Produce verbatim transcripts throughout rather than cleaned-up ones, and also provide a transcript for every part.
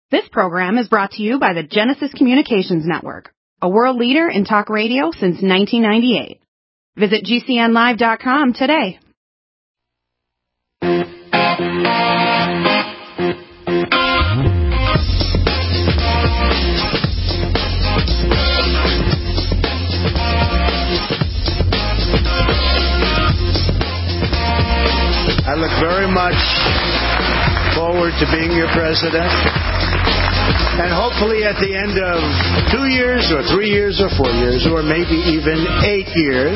This program is brought to you by the Genesis Communications Network, a world leader in talk radio since nineteen ninety-eight. Visit G C N live dot com today. I look very much forward to being your president. And hopefully at the end of two years or three years or four years or maybe even eight years,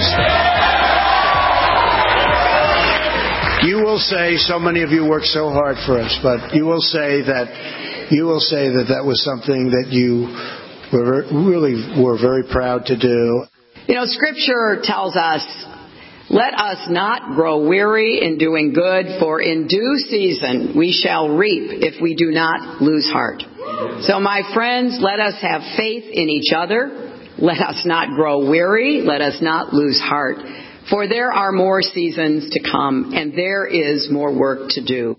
you will say, so many of you worked so hard for us, but you will say that you will say that that was something that you were really were very proud to do. You know, Scripture tells us, let us not grow weary in doing good, for in due season we shall reap if we do not lose heart. So, my friends, let us have faith in each other. Let us not grow weary. Let us not lose heart. For there are more seasons to come, and there is more work to do.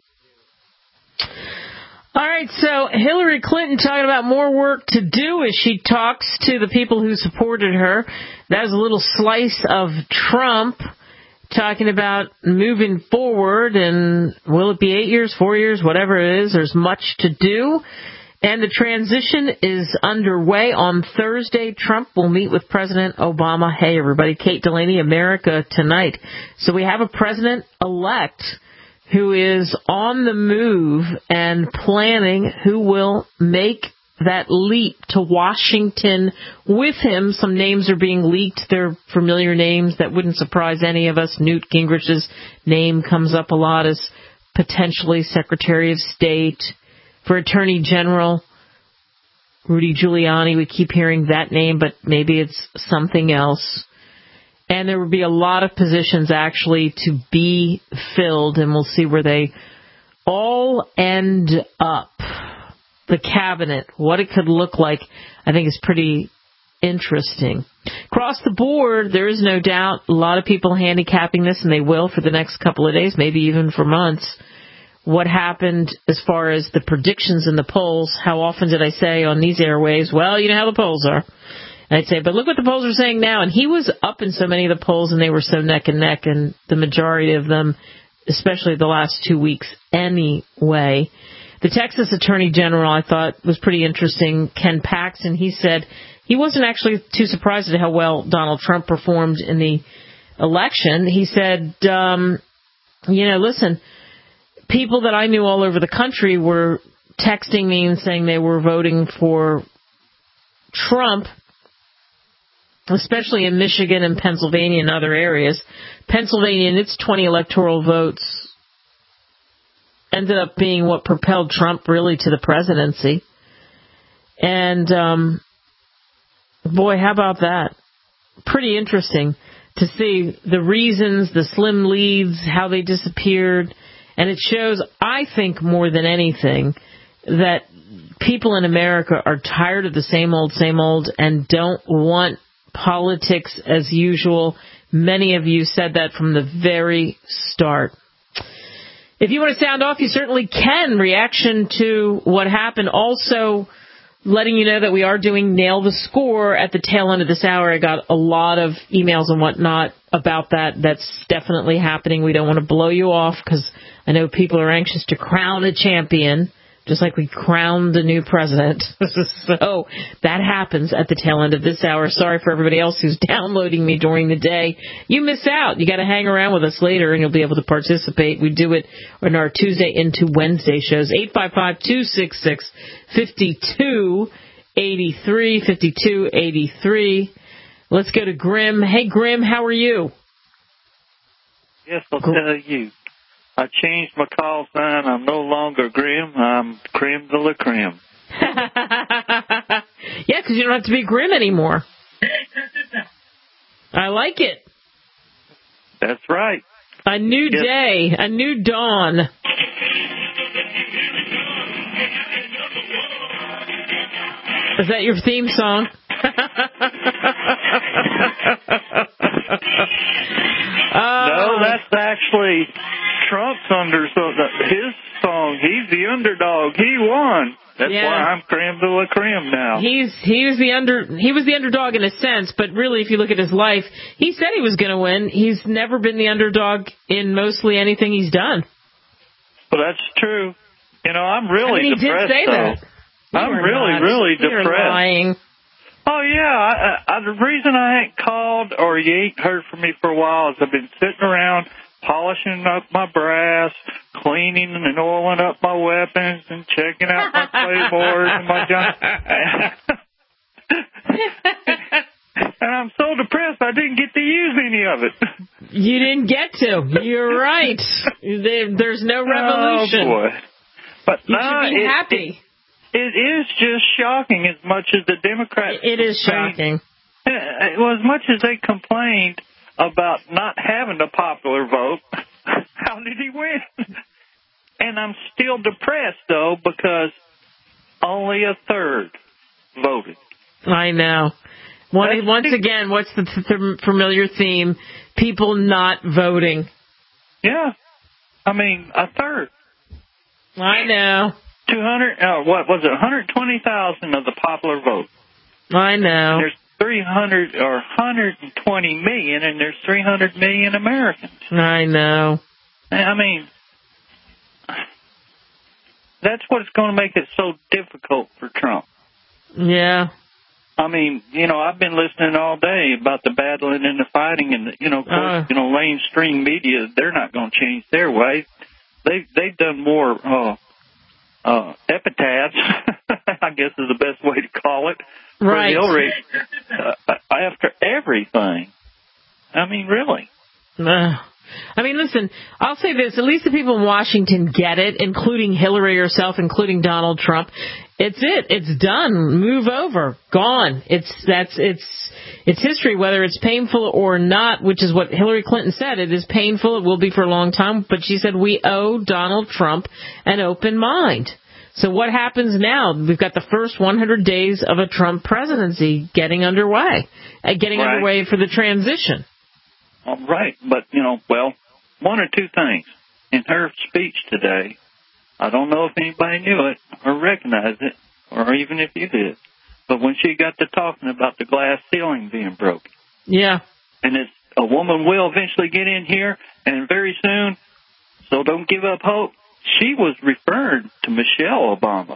All right, so Hillary Clinton talking about more work to do as she talks to the people who supported her. That was a little slice of Trump talking about moving forward, and will it be eight years, four years, whatever it is, there's much to do. And the transition is underway. On Thursday, Trump will meet with President Obama. Hey, everybody, Kate Delaney, America Tonight. So we have a president-elect who is on the move and planning who will make that leap to Washington with him. Some names are being leaked. They're familiar names that wouldn't surprise any of us. Newt Gingrich's name comes up a lot as potentially Secretary of State. For Attorney General, Rudy Giuliani, we keep hearing that name, but maybe it's something else. And there would be a lot of positions actually to be filled, and we'll see where they all end up. The cabinet, what it could look like, I think is pretty interesting. Across the board, there is no doubt a lot of people handicapping this, and they will for the next couple of days, maybe even for months. What happened as far as the predictions in the polls? How often did I say on these airwaves, well, you know how the polls are. And I'd say, but look what the polls are saying now. And he was up in so many of the polls, and they were so neck and neck, and the majority of them, especially the last two weeks anyway. The Texas Attorney General, I thought, was pretty interesting. Ken Paxton, he said he wasn't actually too surprised at how well Donald Trump performed in the election. He said, um, you know, listen, people that I knew all over the country were texting me and saying they were voting for Trump, especially in Michigan and Pennsylvania and other areas. Pennsylvania and its twenty electoral votes ended up being what propelled Trump really to the presidency. And, um, boy, how about that? Pretty interesting to see the reasons, the slim leads, how they disappeared. And it shows, I think, more than anything, that people in America are tired of the same old, same old, and don't want politics as usual. Many of you said that from the very start. If you want to sound off, you certainly can. Reaction to what happened. Also, letting you know that we are doing Nail the Score at the tail end of this hour. I got a lot of emails and whatnot about that. That's definitely happening. We don't want to blow you off because I know people are anxious to crown a champion, just like we crowned a new president. So that happens at the tail end of this hour. Sorry for everybody else who's downloading me during the day. You miss out. You got to hang around with us later, and you'll be able to participate. We do it on our Tuesday into Wednesday shows. eight five five, two six six, five two eight three, five two eight three. Let's go to Grim. Hey, Grim, how are you? Yes, I'll tell you. I changed my call sign. I'm no longer Grim. I'm Creme de la Creme. Yeah, because you don't have to be Grim anymore. I like it. That's right. A new yes. day, a new dawn. Is that your theme song? uh, no, that's actually Trump's under so his song. He's the underdog. He won. That's Yeah. why I'm creme de la creme now. He's he was the under he was the underdog in a sense, but really, if you look at his life, he said he was going to win. He's never been the underdog in mostly anything he's done. Well, that's true. You know, I'm really I mean, he depressed. did say though. that. I'm You were really, not. really You were depressed. lying. Oh yeah, I, I, the reason I ain't called or you ain't heard from me for a while is I've been sitting around polishing up my brass, cleaning and oiling up my weapons, and checking out my claymores and my junk. And I'm so depressed I didn't get to use any of it. You didn't get to. You're right. There, there's no revolution. Oh boy! But You no, should be it, happy. It, it is just shocking as much as the Democrats. It is shocking. Well, as much as they complained about not having a popular vote, how did he win? And I'm still depressed, though, because only a third voted. I know. One, once again, what's the th- familiar theme? People not voting. Yeah. I mean, a third. I know. two hundred, uh, what was it, one hundred twenty thousand of the popular vote. I know. There's three hundred or one hundred twenty million, and there's three hundred million Americans. I know. I mean, that's what's going to make it so difficult for Trump. Yeah. I mean, you know, I've been listening all day about the battling and the fighting, and, you know, of course, uh, you know, mainstream media, they're not going to change their way. They, they've done more uh, uh, epitaphs, I guess is the best way to call it, right. for Hillary uh, after everything. I mean, really. Uh, I mean, listen, I'll say this. At least the people in Washington get it, including Hillary herself, including Donald Trump. It's it. It's done. Move over. Gone. It's that's it's it's history, whether it's painful or not, which is what Hillary Clinton said. It is painful. It will be for a long time. But she said we owe Donald Trump an open mind. So what happens now? We've got the first one hundred days of a Trump presidency getting underway, uh, getting right. underway for the transition. All right. But, you know, well, one or two things. In her speech today, I don't know if anybody knew it or recognized it, or even if you did, but when she got to talking about the glass ceiling being broken. Yeah. And it's, a woman will eventually get in here, and very soon, so don't give up hope. She was referred to Michelle Obama.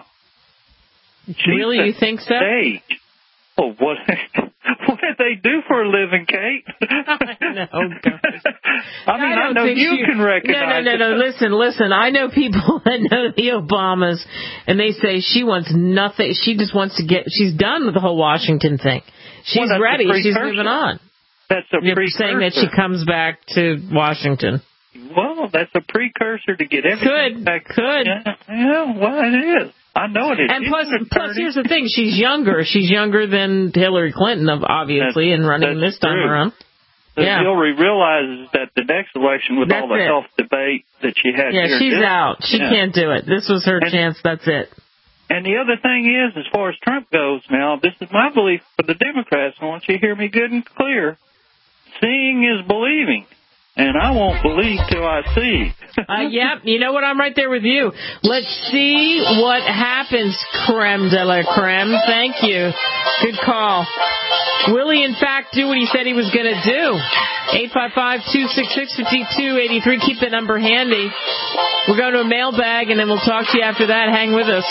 She really? You think so? Stage. Oh, what, what did they do for a living, Kate? no, God. I mean, I, I know you she, can recognize No, no, no, no. Listen, listen. I know people that know the Obamas, and they say she wants nothing. She just wants to get, she's done with the whole Washington thing. She's well, ready. She's moving on. That's a You're precursor. saying that she comes back to Washington. Well, that's a precursor to get everything could, back. Could. Yeah, yeah, well, it is. I know it is. And plus, plus, here's the thing. She's younger. She's younger than Hillary Clinton, obviously, that's, in running this time true. around. But yeah. Hillary realizes that the next election, with that's all the it. health debate that she had yeah, here, she's this, out. She yeah. can't do it. This was her and, chance. That's it. And the other thing is, as far as Trump goes now, this is my belief for the Democrats. I want you to hear me good and clear. Seeing is believing. And I won't believe till I see. uh, yep, you know what? I'm right there with you. Let's see what happens, creme de la creme. Thank you. Good call. Will he, in fact, do what he said he was going to do? eight five five, two six six, five two eight three. Keep the number handy. We're going to a mailbag, and then we'll talk to you after that. Hang with us.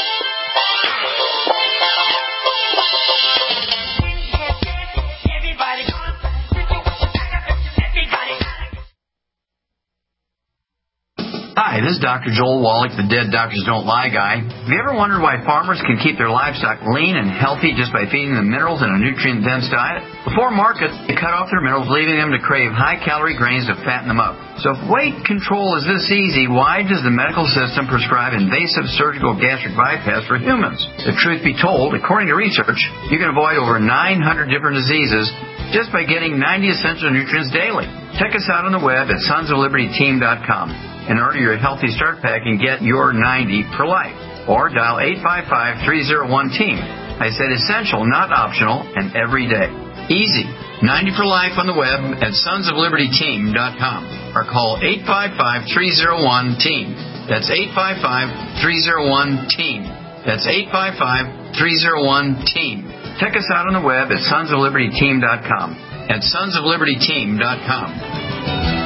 Hi, this is Doctor Joel Wallach, the Dead Doctors Don't Lie guy. Have you ever wondered why farmers can keep their livestock lean and healthy just by feeding them minerals and a nutrient-dense diet? Before market, they cut off their minerals, leaving them to crave high-calorie grains to fatten them up. So if weight control is this easy, why does the medical system prescribe invasive surgical gastric bypass for humans? The truth be told, according to research, you can avoid over nine hundred different diseases just by getting ninety essential nutrients daily. Check us out on the web at sons of liberty team dot com. And order your Healthy Start Pack and get your ninety for life. Or dial eight five five, three oh one, team. I said essential, not optional, and every day. Easy. ninety for life on the web at sons of liberty team dot com. Or call eight five five, three oh one, team. That's eight five five, three oh one, team. That's eight five five, three oh one, team. Check us out on the web at sons of liberty team dot com. At sons of liberty team dot com.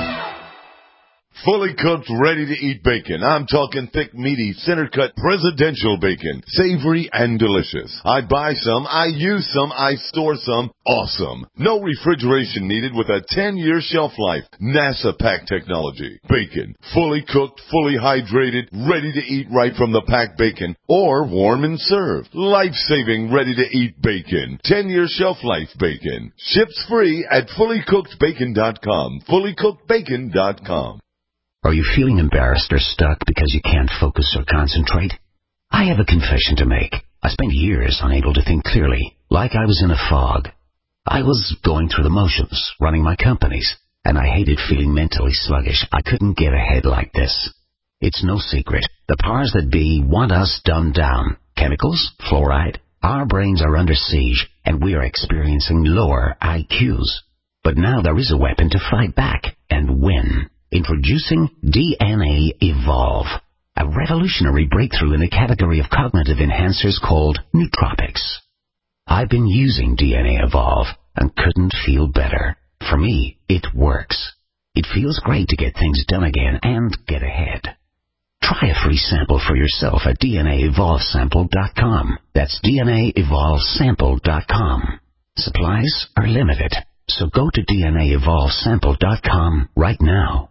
Fully cooked, ready-to-eat bacon. I'm talking thick, meaty, center-cut presidential bacon. Savory and delicious. I buy some, I use some, I store some. Awesome. No refrigeration needed with a ten-year shelf life. NASA pack technology. Bacon. Fully cooked, fully hydrated, ready to eat right from the packed bacon. Or warm and served. Life-saving, ready-to-eat bacon. ten-year shelf life bacon. Ships free at fully cooked bacon dot com. fully cooked bacon dot com. Are you feeling embarrassed or stuck because you can't focus or concentrate? I have a confession to make. I spent years unable to think clearly, like I was in a fog. I was going through the motions, running my companies, and I hated feeling mentally sluggish. I couldn't get ahead like this. It's no secret. The powers that be want us dumbed down. Chemicals, fluoride. Our brains are under siege, and we are experiencing lower I Qs. But now there is a weapon to fight back and win. Introducing D N A Evolve, a revolutionary breakthrough in the category of cognitive enhancers called nootropics. I've been using D N A Evolve and couldn't feel better. For me, it works. It feels great to get things done again and get ahead. Try a free sample for yourself at D N A evolve sample dot com. That's D N A evolve sample dot com. Supplies are limited, so go to D N A evolve sample dot com right now.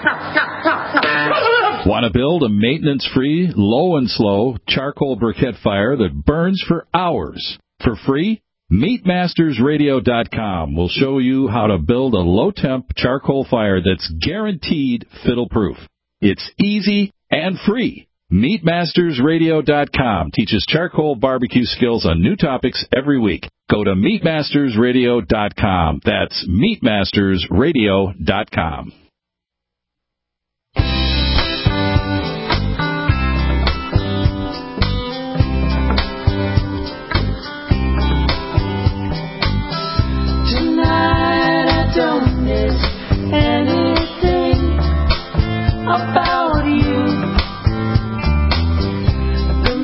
Want to build a maintenance-free, low and slow charcoal briquette fire that burns for hours for free? meat masters radio dot com will show you how to build a low-temp charcoal fire that's guaranteed fiddle-proof. It's easy and free. meat masters radio dot com teaches charcoal barbecue skills on new topics every week. Go to meat masters radio dot com. That's meat masters radio dot com. Tonight I don't miss anything about you. The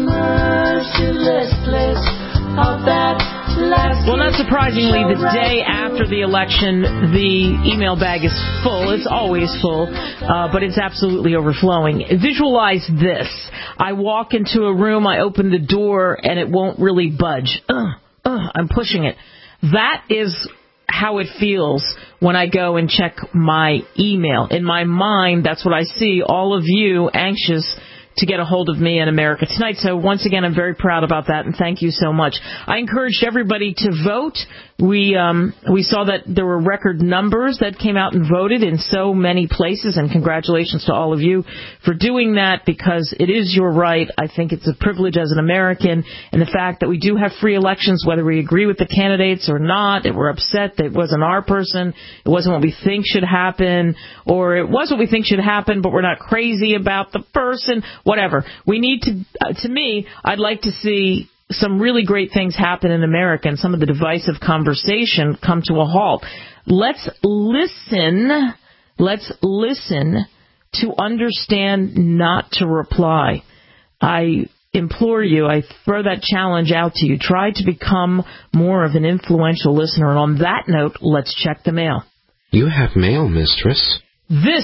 merciless bliss of that. Well, not surprisingly, the day after the election, the email bag is full. It's always full, uh, but it's absolutely overflowing. Visualize this. I walk into a room, I open the door, and it won't really budge. Ugh, ugh, I'm pushing it. That is how it feels when I go and check my email. In my mind, that's what I see, all of you anxious to get a hold of me in America Tonight. So once again, I'm very proud about that, and thank you so much. I encouraged everybody to vote. We um, we saw that there were record numbers that came out and voted in so many places, and congratulations to all of you for doing that, because it is your right. I think it's a privilege as an American, and the fact that we do have free elections, whether we agree with the candidates or not, that we're upset that it wasn't our person, it wasn't what we think should happen, or it was what we think should happen, but we're not crazy about the person, whatever. We need to, uh, to me, I'd like to see some really great things happen in America and some of the divisive conversation come to a halt. Let's listen, let's listen to understand, not to reply. I implore you, I throw that challenge out to you. Try to become more of an influential listener. And on that note, let's check the mail. You have mail, mistress. This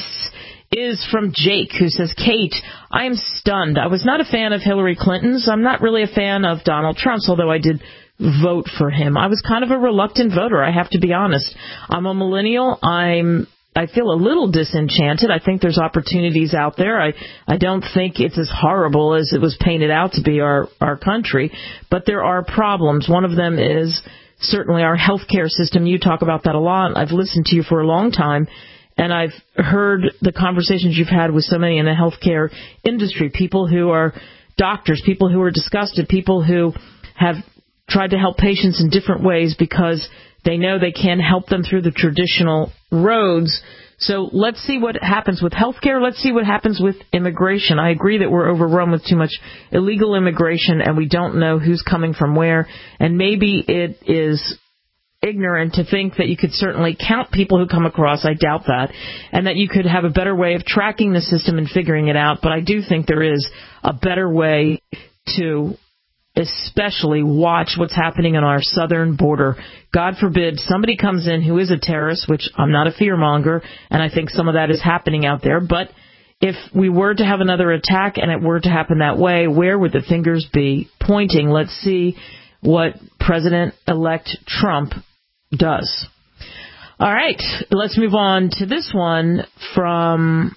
is from Jake, who says, Kate, I am stunned. I was not a fan of Hillary Clinton's. I'm not really a fan of Donald Trump's, although I did vote for him. I was kind of a reluctant voter, I have to be honest. I'm a millennial. I'm I feel a little disenchanted. I think there's opportunities out there. I, I don't think it's as horrible as it was painted out to be, our, our country. But there are problems. One of them is certainly our healthcare system. You talk about that a lot. I've listened to you for a long time. And I've heard the conversations you've had with so many in the healthcare industry, people who are doctors, people who are disgusted, people who have tried to help patients in different ways because they know they can't help them through the traditional roads. So let's see what happens with healthcare. Let's see what happens with immigration. I agree that we're overrun with too much illegal immigration, and we don't know who's coming from where. And maybe it is ignorant to think that you could certainly count people who come across. I doubt that. And that you could have a better way of tracking the system and figuring it out. But I do think there is a better way to especially watch what's happening on our southern border. God forbid somebody comes in who is a terrorist, which I'm not a fearmonger, and I think some of that is happening out there. But if we were to have another attack and it were to happen that way, where would the fingers be pointing? Let's see what President-elect Trump does. All right, let's move on to this one from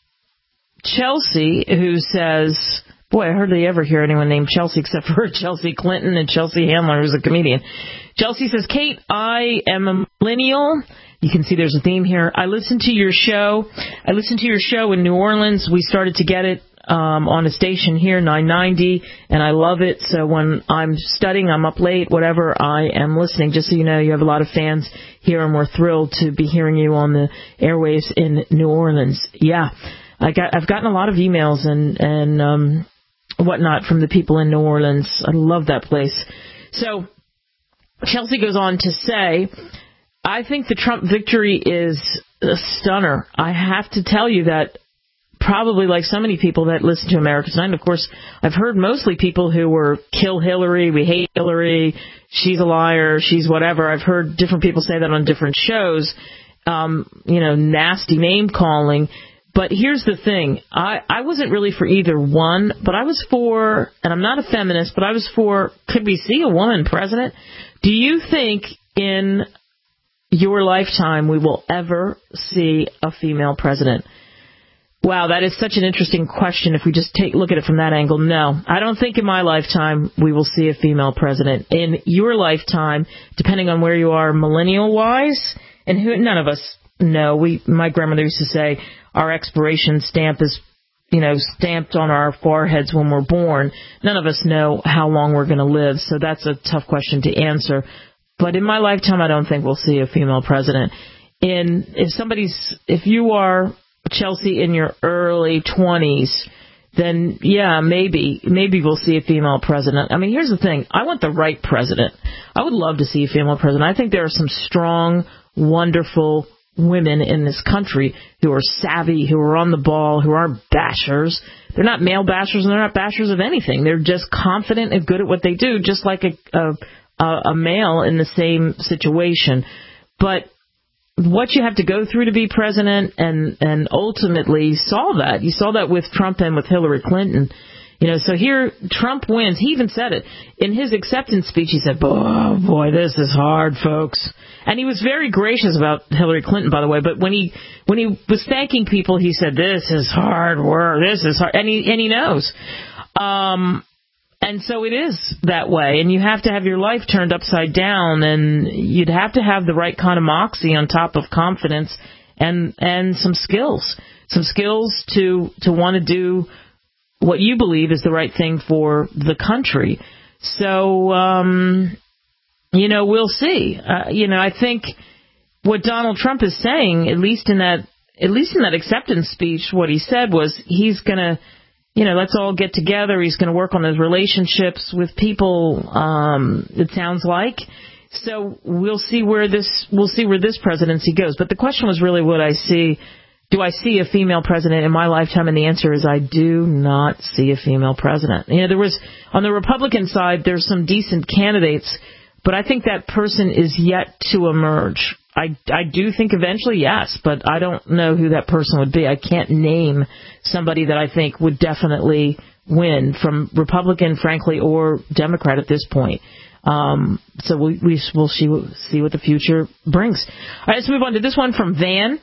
Chelsea, who says, boy, I hardly ever hear anyone named Chelsea except for Chelsea Clinton and Chelsea Handler, who's a comedian. Chelsea says, Kate, I am a millennial. You can see there's a theme here. I listened to your show. I listened to your show in New Orleans. We started to get it um, on a station here, nine ninety, and I love it. So when I'm studying, I'm up late, whatever, I am listening. Just so you know, you have a lot of fans here, and we're thrilled to be hearing you on the airwaves in New Orleans. Yeah, I got, I've gotten a lot of emails and, and um, whatnot from the people in New Orleans. I love that place. So Chelsea goes on to say, I think the Trump victory is a stunner. I have to tell you that probably like so many people that listen to America Tonight, of course, I've heard mostly people who were kill Hillary, we hate Hillary, she's a liar, she's whatever. I've heard different people say that on different shows, um, you know, nasty name calling. But here's the thing. I, I wasn't really for either one, but I was for, and I'm not a feminist, but I was for, could we see a woman president? Do you think in your lifetime we will ever see a female president? Wow, that is such an interesting question if we just take look at it from that angle. No, I don't think in my lifetime we will see a female president. In your lifetime, depending on where you are millennial-wise, and who, none of us know. We, my grandmother used to say our expiration stamp is, you know, stamped on our foreheads when we're born. None of us know how long we're going to live, so that's a tough question to answer. But in my lifetime, I don't think we'll see a female president. In if somebody's, if you are Chelsea in your early twenties, then yeah, maybe, maybe we'll see a female president. I mean, here's the thing. I want the right president. I would love to see a female president. I think there are some strong, wonderful women in this country who are savvy, who are on the ball, who aren't bashers. They're not male bashers, and they're not bashers of anything. They're just confident and good at what they do, just like a, a, a male in the same situation. But what you have to go through to be president, and, and ultimately saw that. You saw that with Trump and with Hillary Clinton. You know, so here Trump wins. He even said it in his acceptance speech. He said, "Oh boy, this is hard, folks." And he was very gracious about Hillary Clinton, by the way. But when he when he was thanking people, he said, "This is hard work. This is hard," and he and he knows. Um, and so it is that way. And you have to have your life turned upside down, and you'd have to have the right kind of moxie on top of confidence and and some skills, some skills to to want to do what you believe is the right thing for the country. So, um, you know, we'll see. Uh, you know, I think what Donald Trump is saying, at least in that, at least in that acceptance speech, what he said was he's going to, you know, let's all get together. He's going to work on his relationships with people. Um, it sounds like. So we'll see where this, we'll see where this presidency goes. But the question was really, what I see. Do I see a female president in my lifetime? And the answer is I do not see a female president. You know, there was, on the Republican side, there's some decent candidates, but I think that person is yet to emerge. I, I do think eventually, yes, but I don't know who that person would be. I can't name somebody that I think would definitely win from Republican, frankly, or Democrat at this point. Um, so we, we will see, see what the future brings. All right, let's move on to this one from Van.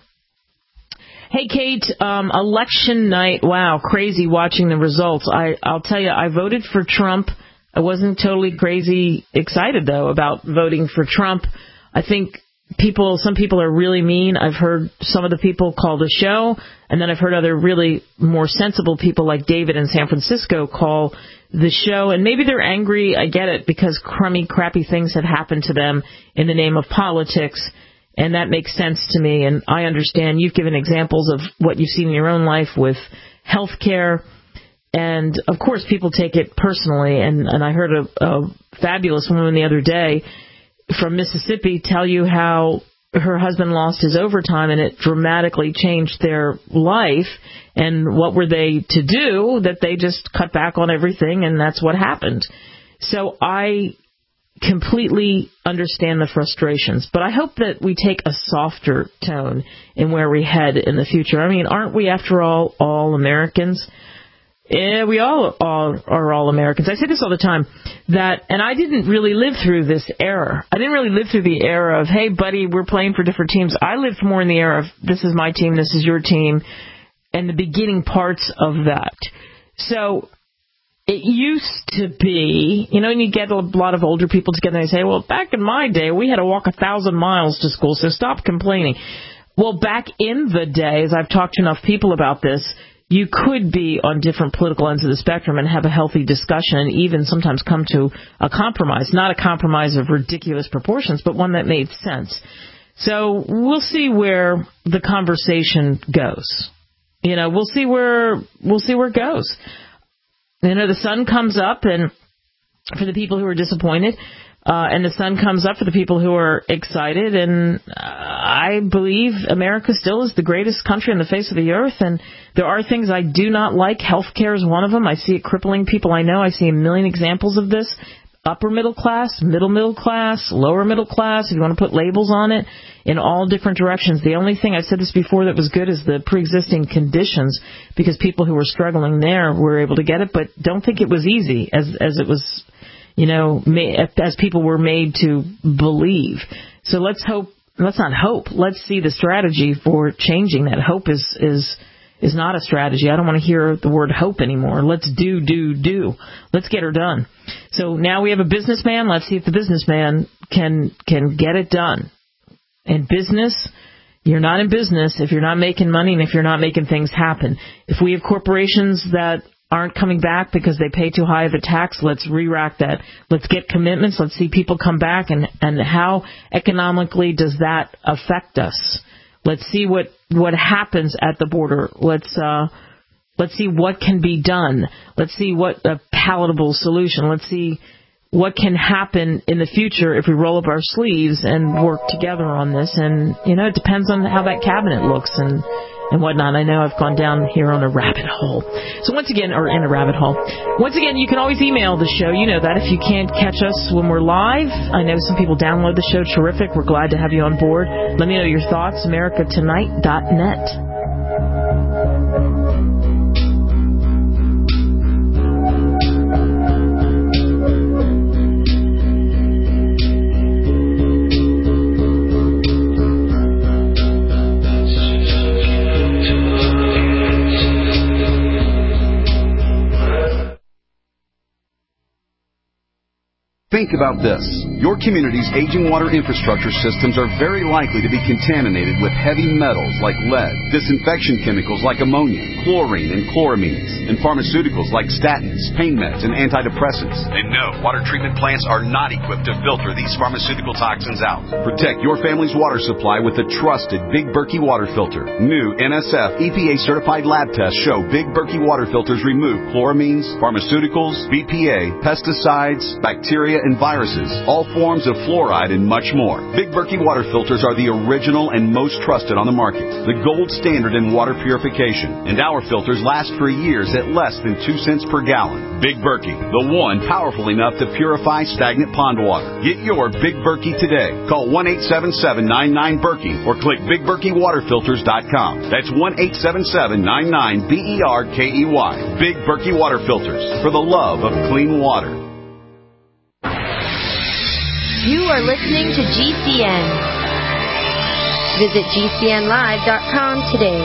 Hey, Kate, um, election night, wow, crazy watching the results. I, I'll tell you, I voted for Trump. I wasn't totally crazy excited, though, about voting for Trump. I think people, some people are really mean. I've heard some of the people call the show, and then I've heard other really more sensible people like David in San Francisco call the show, and maybe they're angry. I get it, because crummy, crappy things have happened to them in the name of politics. And that makes sense to me, and I understand you've given examples of what you've seen in your own life with health care, and of course people take it personally, and, and I heard a, a fabulous woman the other day from Mississippi tell you how her husband lost his overtime and it dramatically changed their life, and what were they to do? That they just cut back on everything, and that's what happened. So I completely understand the frustrations, but I hope that we take a softer tone in where we head in the future. I mean, aren't we, after all, all Americans? Yeah, we all, all are all Americans. I say this all the time, that, and I didn't really live through this era. I didn't really live through the era of, hey, buddy, we're playing for different teams. I lived more in the era of, this is my team, this is your team, and the beginning parts of that. So it used to be, you know, and you get a lot of older people together and they say, well, back in my day, we had to walk a thousand miles to school, so stop complaining. Well, back in the day, as I've talked to enough people about this, you could be on different political ends of the spectrum and have a healthy discussion and even sometimes come to a compromise. Not a compromise of ridiculous proportions, but one that made sense. So we'll see where the conversation goes. You know, we'll see where we'll see where it goes. You know, the sun comes up, and for the people who are disappointed, uh, and the sun comes up for the people who are excited. And uh, I believe America still is the greatest country on the face of the earth. And there are things I do not like. Healthcare is one of them. I see it crippling people I know. I see a million examples of this. Upper middle class, middle middle class, lower middle class, if you want to put labels on it, in all different directions. The only thing, I've said this before, that was good is the pre-existing conditions, because people who were struggling there were able to get it, but don't think it was easy as as it was, you know, as people were made to believe. So let's hope, let's not hope, let's see the strategy for changing that. Hope is is is not a strategy. I don't want to hear the word hope anymore. Let's do, do, do. Let's get her done. So now we have a businessman. Let's see if the businessman can can get it done. In business, you're not in business if you're not making money and if you're not making things happen. If we have corporations that aren't coming back because they pay too high of a tax, let's re-rack that. Let's get commitments. Let's see people come back, and, and how economically does that affect us? Let's see what, what happens at the border. Let's uh, let's see what can be done. Let's see what a palatable solution. Let's see what can happen in the future if we roll up our sleeves and work together on this. And, you know, it depends on how that cabinet looks and, and whatnot. I know I've gone down here on a rabbit hole. So once again, or in a rabbit hole. Once again, you can always email the show. You know that if you can't catch us when we're live. I know some people download the show. Terrific. We're glad to have you on board. Let me know your thoughts. America Tonight dot net. Think about this. Your community's aging water infrastructure systems are very likely to be contaminated with heavy metals like lead, disinfection chemicals like ammonia, chlorine and chloramines, and pharmaceuticals like statins, pain meds, and antidepressants. And no, water treatment plants are not equipped to filter these pharmaceutical toxins out. Protect your family's water supply with the trusted Big Berkey water filter. New N S F E P A-certified lab tests show Big Berkey water filters remove chloramines, pharmaceuticals, B P A, pesticides, bacteria, and viruses, all forms of fluoride, and much more. Big Berkey water filters are the original and most trusted on the market, the gold standard in water purification, and our filters last for years at less than two cents per gallon. Big Berkey, the one powerful enough to purify stagnant pond water. Get your Big Berkey today. Call one eight seven seven, nine nine, Berkey or click big berkey water filters dot com. That's one eight seven seven, nine nine, B E R K E Y. Big Berkey water filters, for the love of clean water. You are listening to G C N. Visit G C N live dot com today.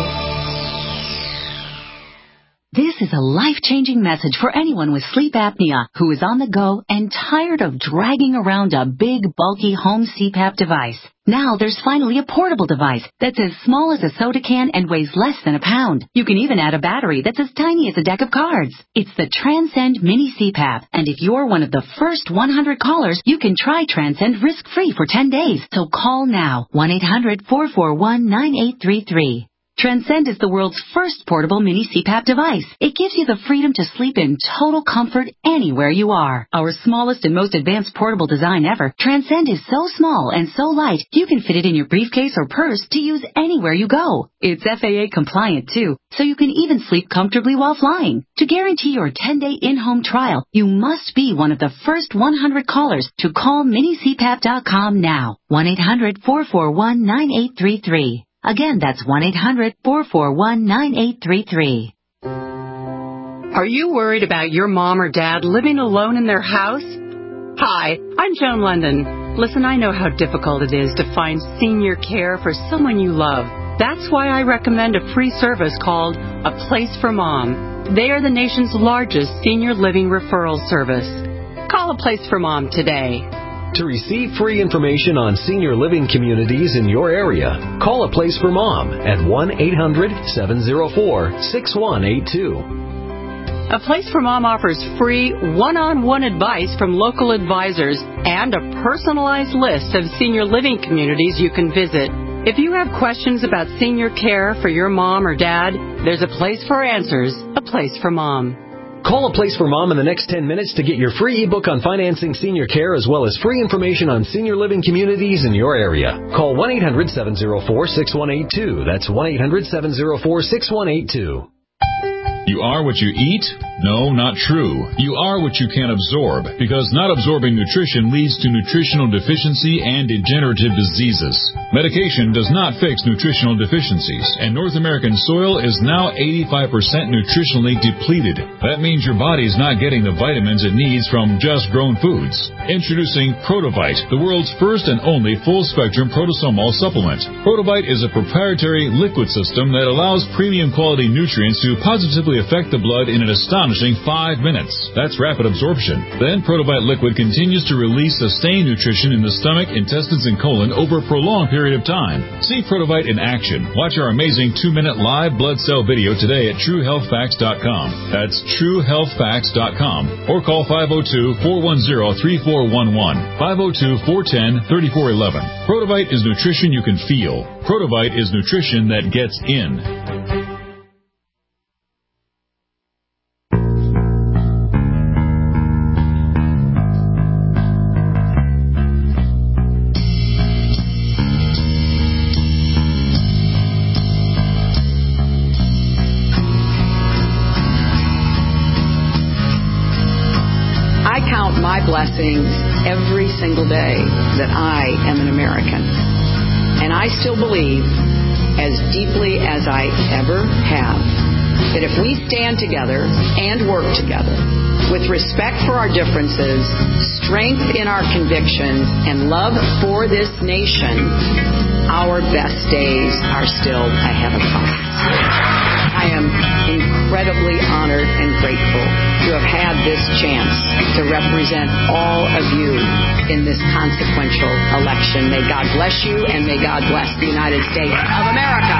This is a life-changing message for anyone with sleep apnea who is on the go and tired of dragging around a big, bulky home C PAP device. Now there's finally a portable device that's as small as a soda can and weighs less than a pound. You can even add a battery that's as tiny as a deck of cards. It's the Transcend Mini C PAP, and if you're one of the first one hundred callers, you can try Transcend risk-free for ten days. So call now, one eight hundred, four four one, nine eight three three. Transcend is the world's first portable mini C PAP device. It gives you the freedom to sleep in total comfort anywhere you are. Our smallest and most advanced portable design ever, Transcend is so small and so light, you can fit it in your briefcase or purse to use anywhere you go. It's F A A compliant too, so you can even sleep comfortably while flying. To guarantee your ten-day in-home trial, you must be one of the first one hundred callers to call mini C PAP dot com now. one eight hundred four four one nine eight three three. Again, that's one eight hundred four four one nine eight three three. Are you worried about your mom or dad living alone in their house? Hi, I'm Joan London. Listen, I know how difficult it is to find senior care for someone you love. That's why I recommend a free service called A Place for Mom. They are the nation's largest senior living referral service. Call A Place for Mom today. To receive free information on senior living communities in your area, call A Place for Mom at one eight hundred seven oh four six one eight two. A Place for Mom offers free one-on-one advice from local advisors and a personalized list of senior living communities you can visit. If you have questions about senior care for your mom or dad, there's a place for answers, A Place for Mom. Call A Place for Mom in the next ten minutes to get your free ebook on financing senior care as well as free information on senior living communities in your area. Call one eight hundred seven oh four six one eight two. That's one eight hundred seven oh four six one eight two. You are what you eat? No, not true. You are what you can absorb, because not absorbing nutrition leads to nutritional deficiency and degenerative diseases. Medication does not fix nutritional deficiencies, and North American soil is now eighty-five percent nutritionally depleted. That means your body's not getting the vitamins it needs from just grown foods. Introducing Protovite, the world's first and only full-spectrum protosomal supplement. Protovite is a proprietary liquid system that allows premium quality nutrients to positively affect the blood in an astonishing five minutes. That's rapid absorption. Then Protovite liquid continues to release sustained nutrition in the stomach, intestines, and colon over a prolonged period of time. See Protovite in action. Watch our amazing two-minute live blood cell video today at true health facts dot com. That's true health facts dot com. Or call five oh two, four one oh, three four one one, five oh two, four one oh, three four one one. Protovite is nutrition you can feel. Protovite is nutrition that gets in. Blessings every single day that I am an American. And I still believe, as deeply as I ever have, that if we stand together and work together with respect for our differences, strength in our convictions, and love for this nation, our best days are still ahead of us. I am incredibly honored and grateful to have had this chance to represent all of you in this consequential election. May God bless you, and may God bless the United States of America.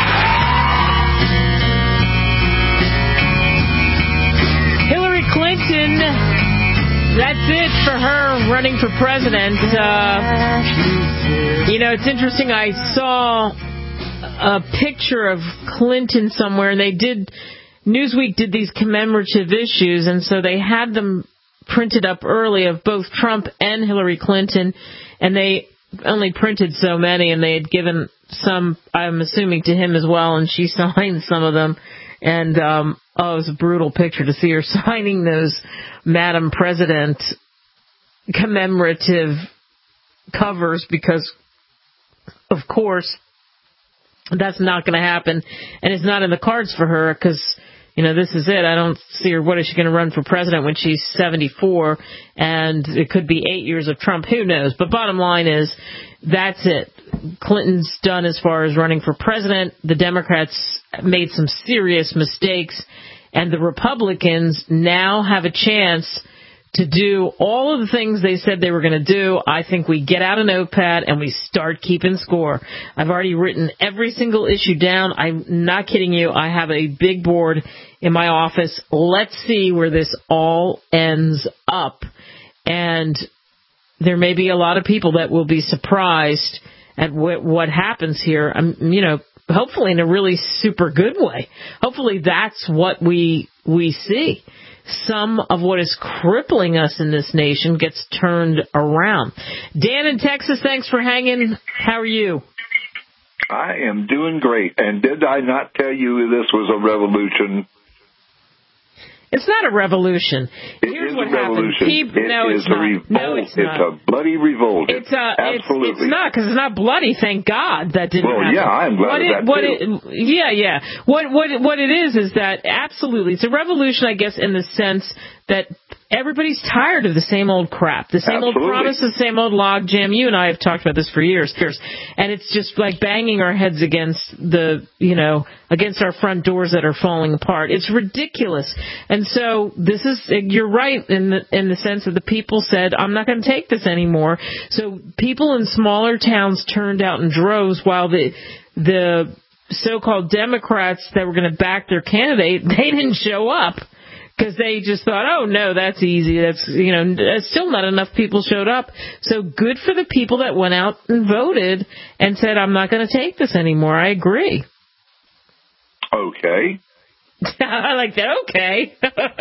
Hillary Clinton, that's it for her running for president. Uh, you know, it's interesting. I saw a picture of Clinton somewhere, and they did, Newsweek did these commemorative issues, and so they had them printed up early of both Trump and Hillary Clinton, and they only printed so many, and they had given some, I'm assuming, to him as well, and she signed some of them. And um, oh, it was a brutal picture to see her signing those Madam President commemorative covers, because, of course, that's not going to happen, and it's not in the cards for her, because, you know, this is it. I don't see her. What is she going to run for president when she's seventy-four, and it could be eight years of Trump? Who knows? But bottom line is, that's it. Clinton's done as far as running for president. The Democrats made some serious mistakes, and the Republicans now have a chance to do all of the things they said they were going to do. I think we get out a notepad and we start keeping score. I've already written every single issue down. I'm not kidding you. I have a big board in my office. Let's see where this all ends up. And there may be a lot of people that will be surprised at what, what happens here. Um, you know, hopefully in a really super good way. Hopefully that's what we we see. Some of what is crippling us in this nation gets turned around. Dan in Texas, thanks for hanging. How are you? I am doing great. And did I not tell you this was a revolution? It's not a revolution. It Here's is what a revolution. happened. People, it no, is it's a not. revolt. No, it's not. It's a bloody revolt. It's a, Absolutely. It's, it's not, because it's not bloody, thank God that didn't well, happen. yeah, I'm glad what of it, that, what too. It, yeah, yeah. What, what, what it is is that, absolutely, it's a revolution, I guess, in the sense that everybody's tired of the same old crap, the same Absolutely. old promises, the same old logjam. You and I have talked about this for years, and it's just like banging our heads against the, you know, against our front doors that are falling apart. It's ridiculous. And so this is, you're right in the in the sense that the people said, I'm not going to take this anymore. So people in smaller towns turned out in droves, while the the so-called Democrats that were going to back their candidate, they didn't show up. Because they just thought, oh, no, that's easy. That's, you know, still not enough people showed up. So good for the people that went out and voted and said, I'm not going to take this anymore. I agree. Okay. I like that. Okay.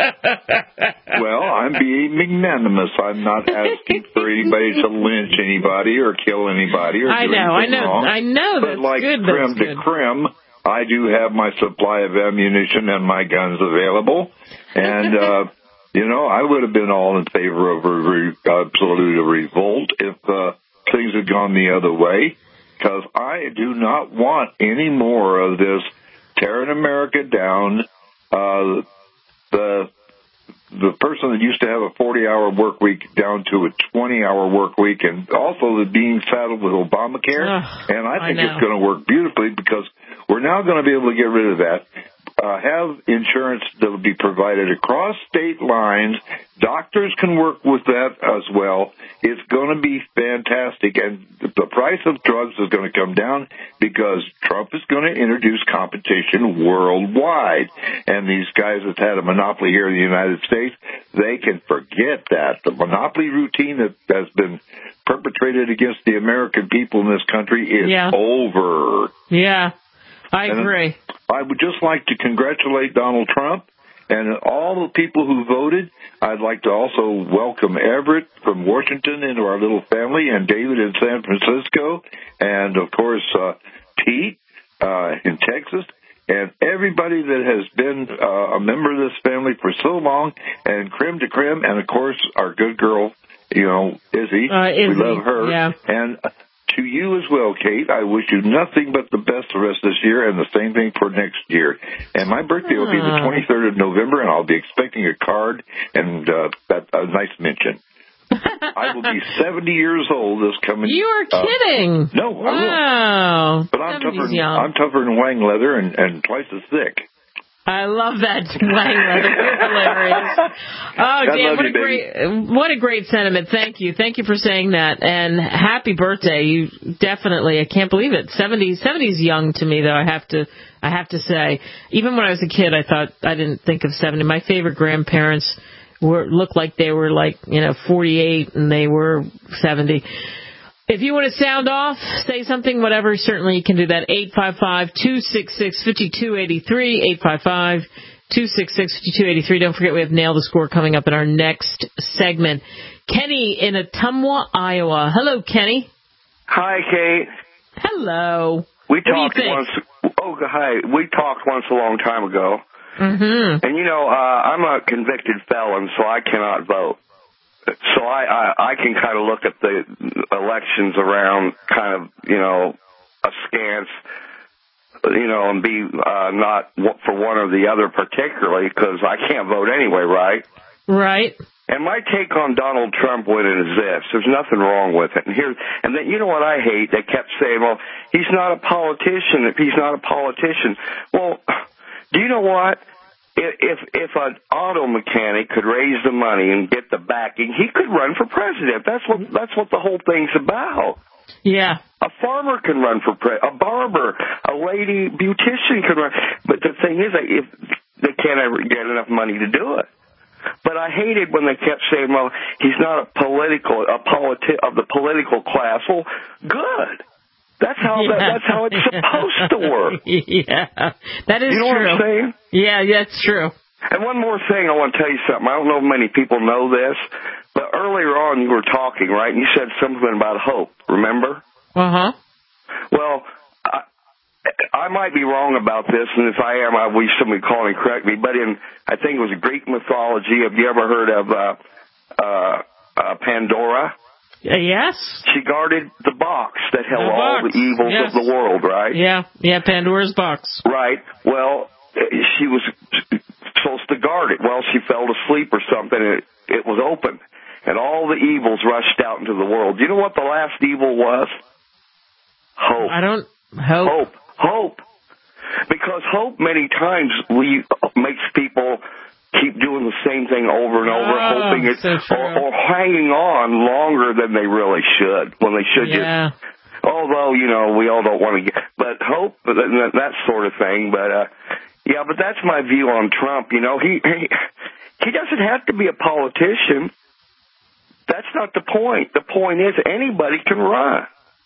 Well, I'm being magnanimous. I'm not asking for anybody to lynch anybody or kill anybody or I do know, I anything know, wrong. I know. That's but like good. creme That's de good. creme, I do have my supply of ammunition and my guns available. And, uh, you know, I would have been all in favor of a re- absolute revolt if uh, things had gone the other way, because I do not want any more of this tearing America down. Uh, the the person that used to have a forty-hour work week down to a twenty-hour work week, and also the being saddled with Obamacare. Ugh, and I think I know. it's going to work beautifully, because we're now going to be able to get rid of that. Uh, have insurance that will be provided across state lines. Doctors can work with that as well. It's going to be fantastic, and the price of drugs is going to come down because Trump is going to introduce competition worldwide. And these guys that had a monopoly here in the United States, they can forget that. The monopoly routine that has been perpetrated against the American people in this country is Yeah. over. Yeah, I And agree. I would just like to congratulate Donald Trump and all the people who voted. I'd like to also welcome Everett from Washington into our little family, and David in San Francisco, and, of course, uh, Pete uh, in Texas, and everybody that has been uh, a member of this family for so long, and creme de creme, and, of course, our good girl, you know, Izzy. Uh, Izzy, we love her. yeah. And to you as well, Kate, I wish you nothing but the best the rest of this year, and the same thing for next year. And my birthday will be the Aw. twenty-third of November, and I'll be expecting a card and uh, that, a nice mention. I will be seventy years old this coming. You are uh, kidding. no, I will. Wow. But I'm tougher, seventy's than, young. I'm tougher than Wang leather and, and twice as thick. I love that, Wang leather. You're hilarious. Oh, I Dan, love what you, a great, what a great sentiment. Thank you. Thank you for saying that. And happy birthday. You definitely, I can't believe it. seventy, seventy's young to me, though, I have to, I have to say. Even when I was a kid, I thought, I didn't think of seventy. My favorite grandparents were, looked like they were like, you know, forty-eight and they were seventy. If you want to sound off, say something, whatever, certainly you can do that. eight five five, two six six, five two eight three, eight five five, two six six, five two eight three. Don't forget we have Nail the Score coming up in our next segment. Kenny in Ottumwa, Iowa. Hello, Kenny. Hi, Kate. Hello. We What do you talked think? once. Oh, hi. We talked once a long time ago. Mm-hmm. And, you know, uh, I'm a convicted felon, so I cannot vote. So I, I, I can kind of look at the elections around kind of, you know, askance, you know, and be uh, not for one or the other particularly, because I can't vote anyway, right? Right. And my take on Donald Trump winning is this. There's nothing wrong with it. And here, and then, you know what I hate? They kept saying, well, he's not a politician. If he's not a politician. Well, do you know what? If if an auto mechanic could raise the money and get the backing, he could run for president. That's what that's what the whole thing's about. Yeah. A farmer can run for pre- a barber, a lady beautician can run. But the thing is, if they can't ever get enough money to do it. But I hated when they kept saying, "Well, he's not a political a politi- of the political class." Well, good. That's how Yeah. that, that's how it's supposed to work. Yeah, that is You know true. what I'm saying? Yeah, yeah, it's true. And one more thing, I want to tell you something. I don't know if many people know this, but earlier on you were talking, right? And you said something about hope. Remember? Uh huh. Well, I, I might be wrong about this, and if I am, I wish somebody call and correct me. But in, I think it was Greek mythology. Have you ever heard of uh, uh, uh, Pandora? Uh, yes. She guarded the box that held The all box. the evils Yes. of the world, right? Yeah, yeah, Pandora's box. Right. Well, she was supposed to guard it. Well, she fell asleep or something, and it, it was open. And all the evils rushed out into the world. Do you know what the last evil was? Hope. I don't... Hope. Hope. Hope. Because hope many times we makes people keep doing the same thing over and over, Oh, hoping it, so true. or, or hanging on longer than they really should, when they should Yeah. just, although, you know, we all don't want to get, but hope, that, that sort of thing, but, uh, yeah, but that's my view on Trump, you know, he, he, he doesn't have to be a politician. That's not the point. The point is anybody can run.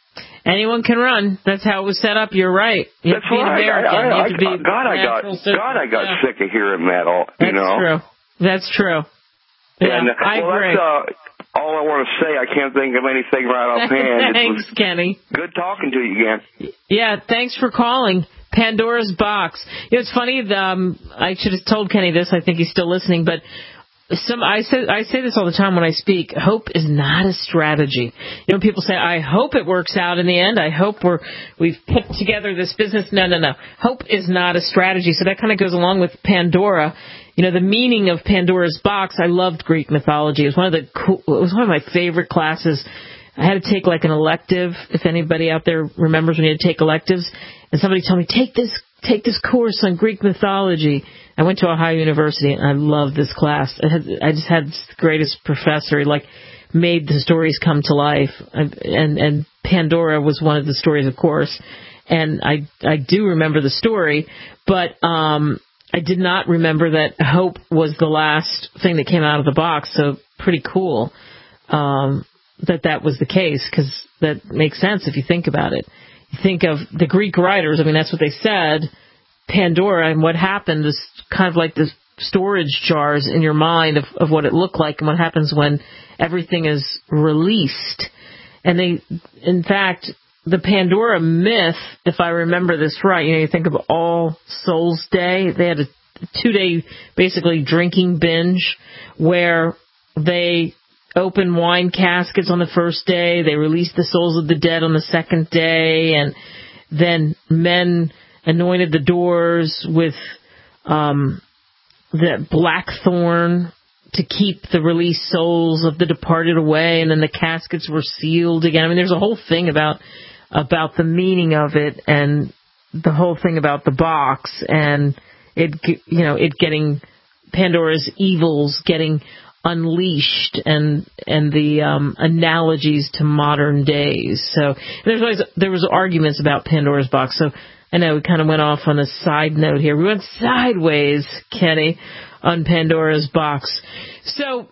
Anyone can run. That's how it was set up. You're right. You That's have to be an right. American. I, I, you have I, to be God, I got, natural citizen. God, I got Yeah. sick of hearing that all, you That's know. true. That's true. Yeah, and, uh, I well, agree. That's, uh, all I want to say. I can't think of anything right offhand. Thanks, It was Kenny. good talking to you again. Yeah, thanks for calling. Pandora's Box. You know, it's funny. The, um, I should have told Kenny this. I think he's still listening, but some I say I say this all the time when I speak. Hope is not a strategy. You know, people say, "I hope it works out in the end. I hope we're we've put together this business." No, no, no. Hope is not a strategy. So that kind of goes along with Pandora. You know, the meaning of Pandora's box. I loved Greek mythology. It was one of the cool, it was one of my favorite classes. I had to take like an elective. If anybody out there remembers when you had to take electives, and somebody told me, take this take this course on Greek mythology. I went to Ohio University, and I loved this class. I, had, I just had the greatest professor. He, like, made the stories come to life. And, and Pandora was one of the stories, of course. And I, I do remember the story, but um, I did not remember that hope was the last thing that came out of the box. So pretty cool um, that that was the case, because that makes sense if you think about it. You think of the Greek writers. I mean, that's what they said. Pandora, and what happened is kind of like the storage jars in your mind of, of what it looked like and what happens when everything is released. And they, in fact, the Pandora myth, if I remember this right, you know, you think of All Souls Day. They had a two-day, basically, drinking binge where they open wine caskets on the first day. They release the souls of the dead on the second day. And then men anointed the doors with um, the blackthorn to keep the released souls of the departed away, and then the caskets were sealed again. I mean, there's a whole thing about about the meaning of it, and the whole thing about the box, and it, you know, it getting Pandora's evils getting unleashed, and and the um, analogies to modern days. So there's always there was arguments about Pandora's box. So I know we kind of went off on a side note here. We went sideways, Kenny, on Pandora's box. So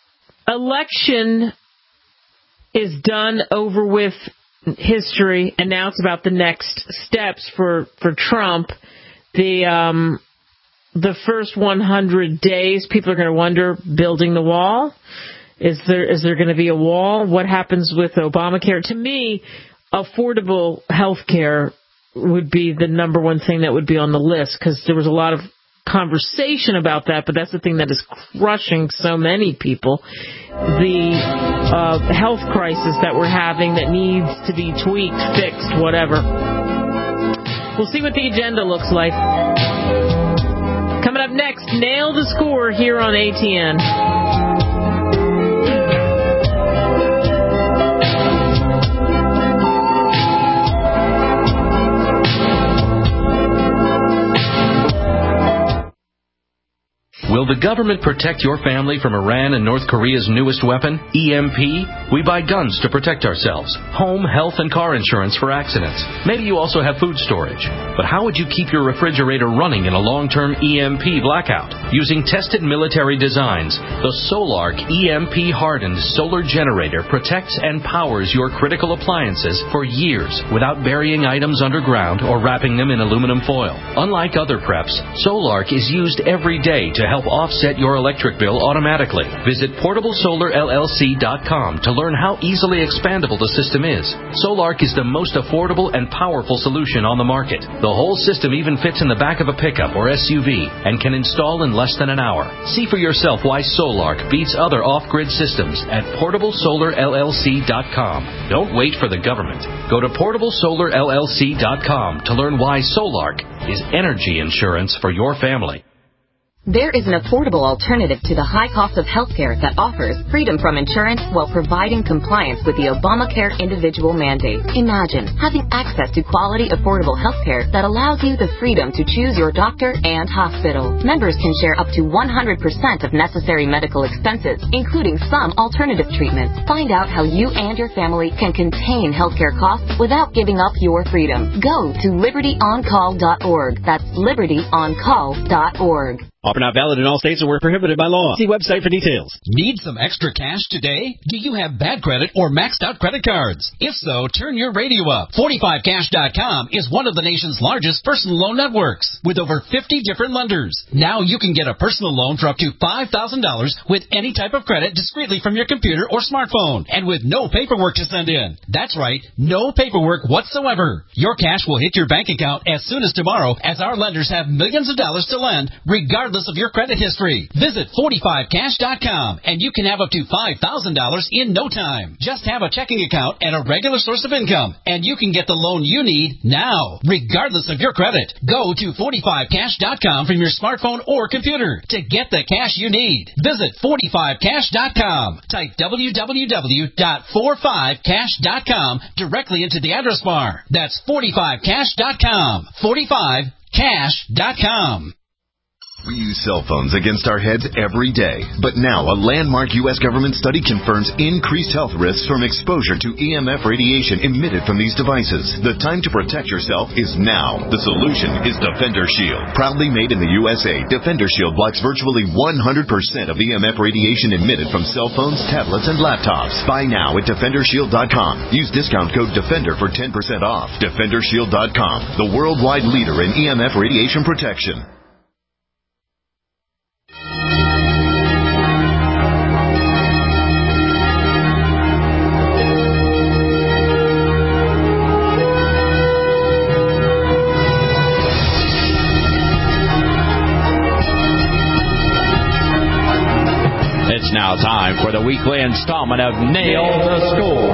election is done, over with, history, and now it's about the next steps for, for Trump. The um, the first one hundred days, people are going to wonder, building the wall? Is there is there going to be a wall? What happens with Obamacare? To me, affordable health care would be the number one thing that would be on the list, because there was a lot of conversation about that, but that's the thing that is crushing so many people. The uh, health crisis that we're having that needs to be tweaked, fixed, whatever. We'll see what the agenda looks like. Coming up next, Nail the Score here on A T N. Will the government protect your family from Iran and North Korea's newest weapon, E M P? We buy guns to protect ourselves, home, health, and car insurance for accidents. Maybe you also have food storage. But how would you keep your refrigerator running in a long-term E M P blackout? Using tested military designs, the Solark E M P-hardened solar generator protects and powers your critical appliances for years without burying items underground or wrapping them in aluminum foil. Unlike other preps, Solark is used every day to help offset your electric bill automatically. Visit portable solar L L C dot com to learn how easily expandable the system is. Solark is the most affordable and powerful solution on the market. The whole system even fits in the back of a pickup or S U V and can install in less than an hour. See for yourself why Solark beats other off-grid systems at portable solar L L C dot com. Don't wait for the government. Go to portable solar L L C dot com to learn why Solark is energy insurance for your family. There is an affordable alternative to the high cost of healthcare that offers freedom from insurance while providing compliance with the Obamacare individual mandate. Imagine having access to quality, affordable healthcare that allows you the freedom to choose your doctor and hospital. Members can share up to one hundred percent of necessary medical expenses, including some alternative treatments. Find out how you and your family can contain healthcare costs without giving up your freedom. Go to liberty on call dot org. That's liberty on call dot org. Offer not valid in all states and were prohibited by law. See website for details. Need some extra cash today? Do you have bad credit or maxed out credit cards? If so, turn your radio up. forty-five cash dot com is one of the nation's largest personal loan networks with over fifty different lenders. Now you can get a personal loan for up to five thousand dollars with any type of credit discreetly from your computer or smartphone and with no paperwork to send in. That's right, no paperwork whatsoever. Your cash will hit your bank account as soon as tomorrow as our lenders have millions of dollars to lend regardless of your credit history. Visit forty-five cash dot com and you can have up to five thousand dollars in no time. Just have a checking account and a regular source of income and you can get the loan you need now, regardless of your credit. Go to forty-five cash dot com from your smartphone or computer to get the cash you need. Visit forty-five cash dot com. Type w w w dot forty-five cash dot com directly into the address bar. That's forty-five cash dot com. forty-five cash dot com. We use cell phones against our heads every day. But now a landmark U S government study confirms increased health risks from exposure to E M F radiation emitted from these devices. The time to protect yourself is now. The solution is Defender Shield. Proudly made in the U S A, Defender Shield blocks virtually one hundred percent of E M F radiation emitted from cell phones, tablets, and laptops. Buy now at defender shield dot com. Use discount code DEFENDER for ten percent off. defender shield dot com, the worldwide leader in E M F radiation protection. It's now time for the weekly installment of Nail the Score.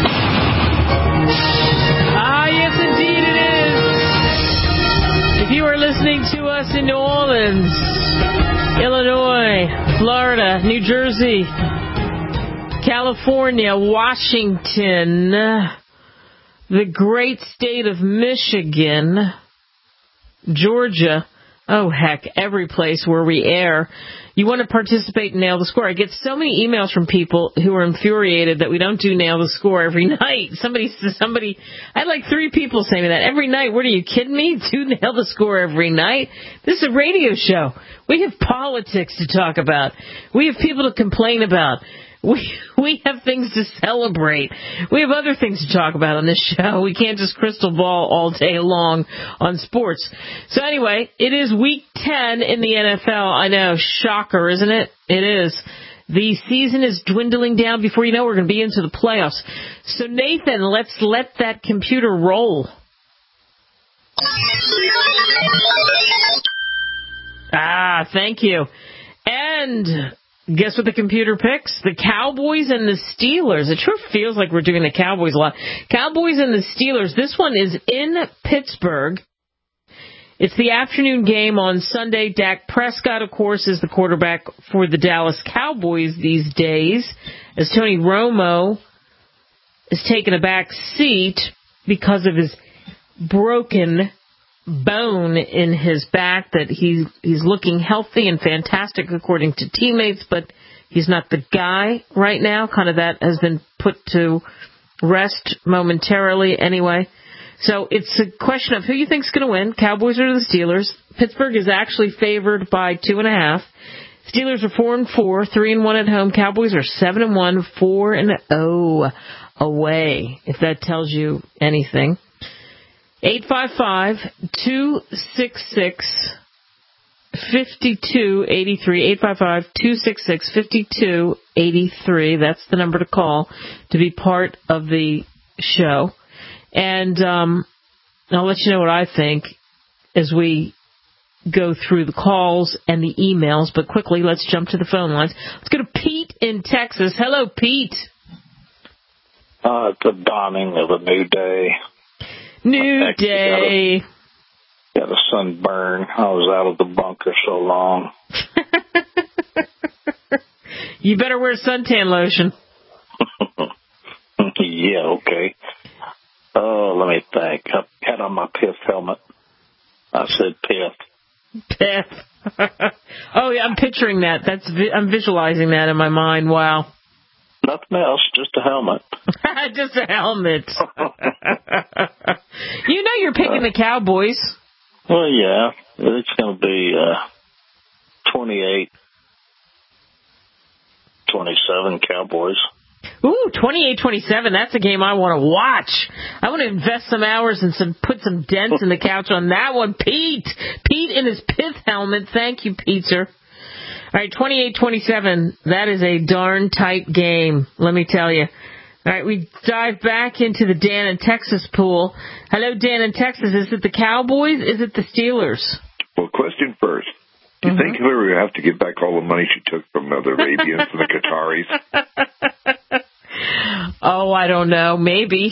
Ah, yes, indeed it is. If you are listening to us in New Orleans, Illinois, Florida, New Jersey, California, Washington, the great state of Michigan, Georgia, oh, heck, every place where we air, you want to participate in Nail the Score. I get so many emails from people who are infuriated that we don't do Nail the Score every night. Somebody, somebody, I had like three people say me that every night. What, are you kidding me? Do Nail the Score every night? This is a radio show. We have politics to talk about. We have people to complain about. We we have things to celebrate. We have other things to talk about on this show. We can't just crystal ball all day long on sports. So anyway, it is week ten in the N F L. I know, shocker, isn't it? It is. The season is dwindling down. Before you know, we're going to be into the playoffs. So Nathan, let's let that computer roll. Ah, thank you. And guess what the computer picks? The Cowboys and the Steelers. It sure feels like we're doing the Cowboys a lot. Cowboys and the Steelers. This one is in Pittsburgh. It's the afternoon game on Sunday. Dak Prescott, of course, is the quarterback for the Dallas Cowboys these days, as Tony Romo is taking a back seat because of his broken bone in his back, that he's, he's looking healthy and fantastic according to teammates, but he's not the guy right now. Kind of that has been put to rest momentarily anyway. So it's a question of who you think's going to win, Cowboys or the Steelers. Pittsburgh is actually favored by two and a half. Steelers are four and four, three and one at home. Cowboys are seven and one, four and oh away, if that tells you anything. eight five five, two six six, five two eight three. eight five five, two six six, five two eight three. That's the number to call to be part of the show. And um, I'll let you know what I think as we go through the calls and the emails. But quickly, let's jump to the phone lines. Let's go to Pete in Texas. Hello, Pete. Uh, it's a dawning of a new day. New day. Got a, got a sunburn. I was out of the bunker so long. You better wear suntan lotion. Yeah, okay. Oh, let me think. I had on my P I F helmet. I said P I F. P I F. Oh, yeah, I'm picturing that. That's I'm visualizing that in my mind. Wow. Nothing else, just a helmet. Just a helmet. You know you're picking uh, the Cowboys. Well, yeah. It's going to be uh, twenty-eight twenty-seven Cowboys. Ooh, twenty-eight twenty-seven. That's a game I want to watch. I want to invest some hours and some put some dents in the couch on that one. Pete. Pete in his P I F helmet. Thank you, Pete, sir. All right, twenty-eight twenty-seven. That is a darn tight game, let me tell you. All right, we dive back into the Dan in Texas pool. Hello, Dan in Texas. Is it the Cowboys? Is it the Steelers? Well, question first. Do you mm-hmm. think Hillary will have to give back all the money she took from the Arabians and the Qataris? Oh, I don't know. Maybe.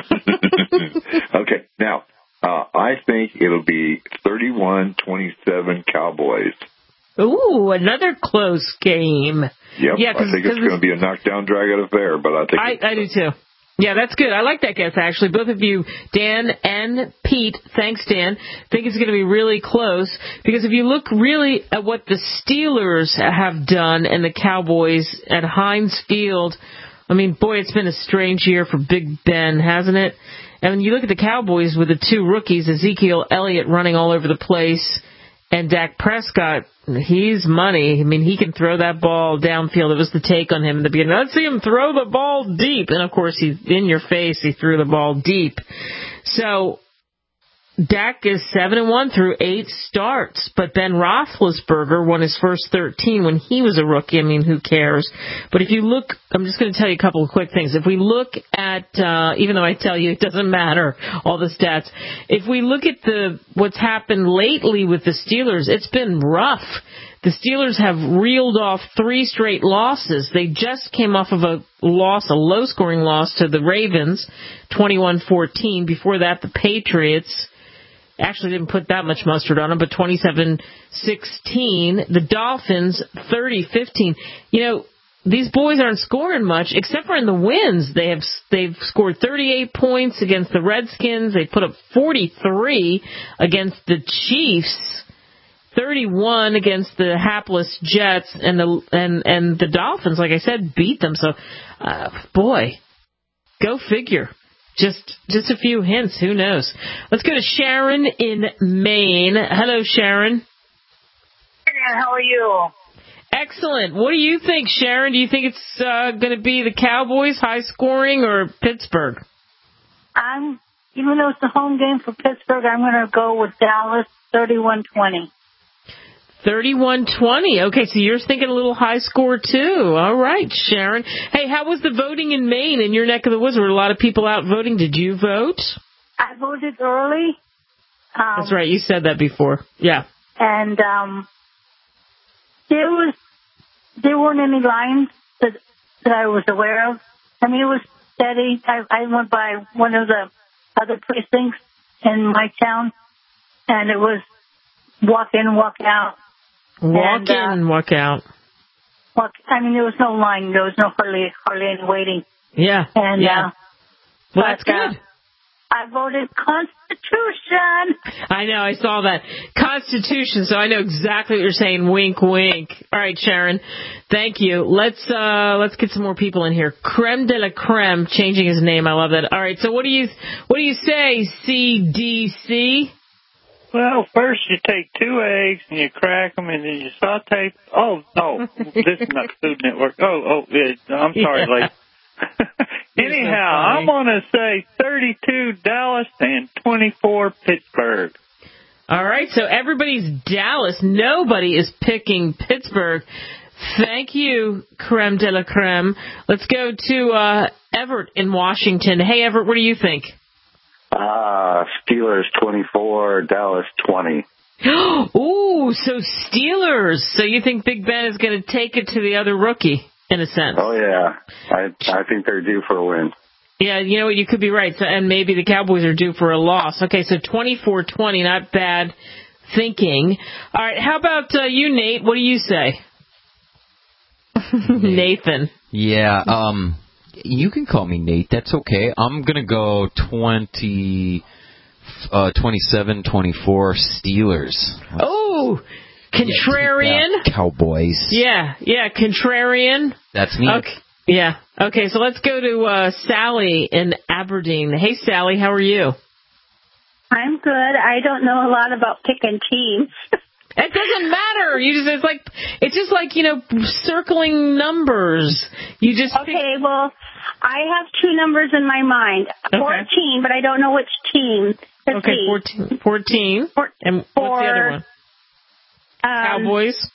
Okay, now, uh, I think it'll be thirty-one twenty-seven Cowboys. Ooh, another close game. Yep, yeah, I think it's going to be a knockdown, drag-out affair, but I think... I, I do, too. Yeah, that's good. I like that guess, actually. Both of you, Dan and Pete, thanks, Dan, think it's going to be really close. Because if you look really at what the Steelers have done and the Cowboys at Heinz Field, I mean, boy, it's been a strange year for Big Ben, hasn't it? And when you look at the Cowboys with the two rookies, Ezekiel Elliott running all over the place, and Dak Prescott, he's money. I mean, he can throw that ball downfield. It was the take on him in the beginning. Let's see him throw the ball deep. And, of course, he's in your face. He threw the ball deep. So Dak is seven and one through eight starts, but Ben Roethlisberger won his first thirteen when he was a rookie. I mean, who cares? But if you look, I'm just going to tell you a couple of quick things. If we look at, uh, even though I tell you it doesn't matter, all the stats, if we look at the what's happened lately with the Steelers, it's been rough. The Steelers have reeled off three straight losses. They just came off of a loss, a low-scoring loss to the Ravens, twenty-one fourteen. Before that, the Patriots actually didn't put that much mustard on them, but twenty-seven sixteen. The Dolphins, thirty fifteen. You know, these boys aren't scoring much, except for in the wins. They have, they've scored thirty-eight points against the Redskins. They put up forty-three against the Chiefs, thirty-one against the hapless Jets, and the and, and the Dolphins, like I said, beat them. So, uh, boy, go figure. Just just a few hints. Who knows? Let's go to Sharon in Maine. Hello, Sharon. How are you? Excellent. What do you think, Sharon? Do you think it's uh, going to be the Cowboys, high scoring, or Pittsburgh? I'm even though it's a home game for Pittsburgh, I'm going to go with Dallas, thirty-one twenty. thirty-one twenty. Okay, so you're thinking a little high score, too. All right, Sharon. Hey, how was the voting in Maine, in your neck of the woods? Were a lot of people out voting? Did you vote? I voted early. Um, That's right. You said that before. Yeah. And um, there was there weren't any lines that, that I was aware of. I mean, it was steady. I, I went by one of the other precincts in my town, and it was walk in, walk out. Walk and, in, uh, walk out. Walk, I mean, there was no line. There was no hardly, hardly any waiting. Yeah, and, yeah. Uh, well, but, that's good. Uh, I voted Constitution. I know, I saw that. Constitution, so I know exactly what you're saying. Wink, wink. All right, Sharon. Thank you. Let's uh let's get some more people in here. Creme de la Creme, changing his name. I love that. All right, so what do you what do you say, C D C? Well, first you take two eggs and you crack them and then you saute. Oh, no, this is not Food Network. Oh, oh, it, I'm sorry, Yeah. lady. Anyhow, so I'm going to say thirty-two Dallas and twenty-four Pittsburgh. All right, so everybody's Dallas. Nobody is picking Pittsburgh. Thank you, Creme de la Creme. Let's go to uh, Everett in Washington. Hey, Everett, what do you think? Ah, Steelers twenty-four, Dallas twenty. Ooh, so Steelers. So you think Big Ben is going to take it to the other rookie, in a sense? Oh, yeah. I I think they're due for a win. Yeah, you know what? You could be right. So, and maybe the Cowboys are due for a loss. Okay, so twenty-four twenty, not bad thinking. All right, how about uh, you, Nate? What do you say? Nathan. Yeah, um, you can call me Nate. That's okay. I'm going to go twenty, uh, twenty-seven twenty-four Steelers. Oh, contrarian. Yeah, Cowboys. Yeah, yeah, contrarian. That's me. Okay. Yeah. Okay, so let's go to uh, Sally in Aberdeen. Hey, Sally, how are you? I'm good. I don't know a lot about picking teams. It doesn't matter. You just it's like it's just like, you know, circling numbers. You just Okay, pick... well, I have two numbers in my mind. Okay. fourteen, but I don't know which team. Let's okay, see. fourteen. fourteen. Four, and what's for, the other one? Um, Cowboys.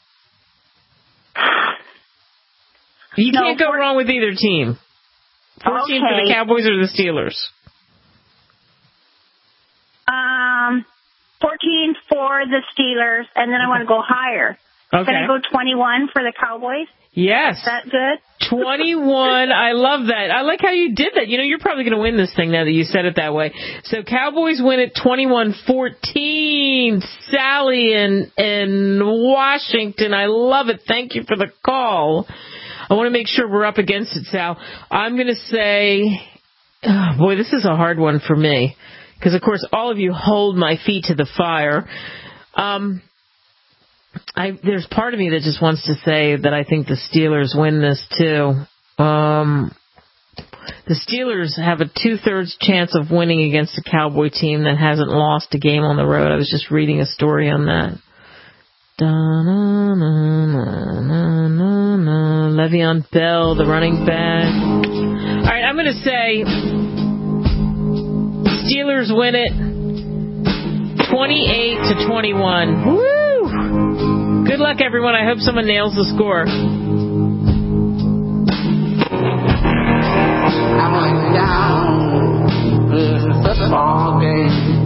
You no, can't go four, wrong with either team. fourteen okay. for the Cowboys or the Steelers? Um, fourteen for the Steelers, and then I want to go higher. Okay. Can I go twenty-one for the Cowboys? Yes. Is that good? twenty-one. I love that. I like how you did that. You know, you're probably going to win this thing now that you said it that way. So Cowboys win it twenty-one fourteen. Sally in, in Washington. I love it. Thank you for the call. I want to make sure we're up against it, Sal. I'm going to say, oh boy, this is a hard one for me. Because, of course, all of you hold my feet to the fire. Um, I, there's part of me that just wants to say that I think the Steelers win this, too. Um, the Steelers have a two-thirds chance of winning against a Cowboy team that hasn't lost a game on the road. I was just reading a story on that. Le'Veon Bell, the running back. All right, I'm going to say Steelers win it twenty-eight to twenty-one. Woo! Good luck, everyone. I hope someone nails the score. I went down to the football game.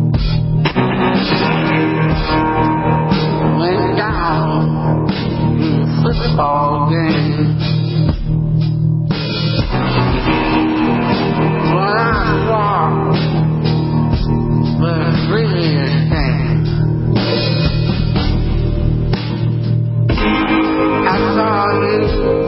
Went down to the football game. When I walked, but really a shame. I saw you.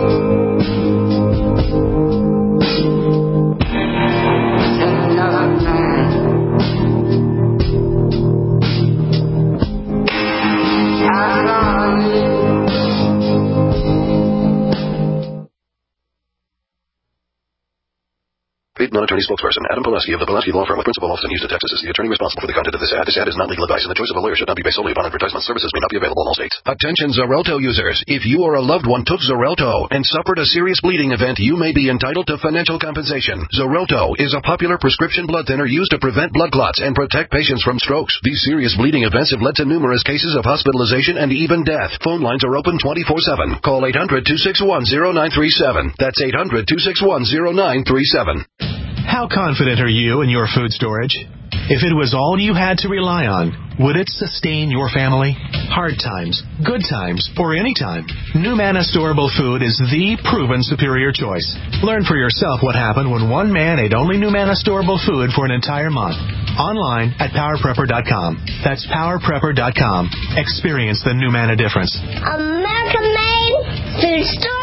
Paid non-attorney spokesperson Adam Pulaski of the Pulaski Law Firm of Principal Austin, Houston, Texas is the attorney responsible for the content of this ad. This ad is not legal advice, and the choice of a lawyer should not be based solely upon advertisement. Services may not be available in all states. Attention Xarelto users. If you or a loved one took Xarelto and suffered a serious bleeding event, you may be entitled to financial compensation. Xarelto is a popular prescription blood thinner used to prevent blood clots and protect patients from strokes. These serious bleeding events have led to numerous cases of hospitalization and even death. Phone lines are open twenty-four seven. Call eight hundred, two six one, zero nine three seven. That's eight hundred, two six one, zero nine three seven. How confident are you in your food storage? If it was all you had to rely on, would it sustain your family? Hard times, good times, or any time, NuManna Storable Food is the proven superior choice. Learn for yourself what happened when one man ate only NuManna Storable Food for an entire month. Online at power prepper dot com. That's power prepper dot com. Experience the NuManna difference. American-made food store.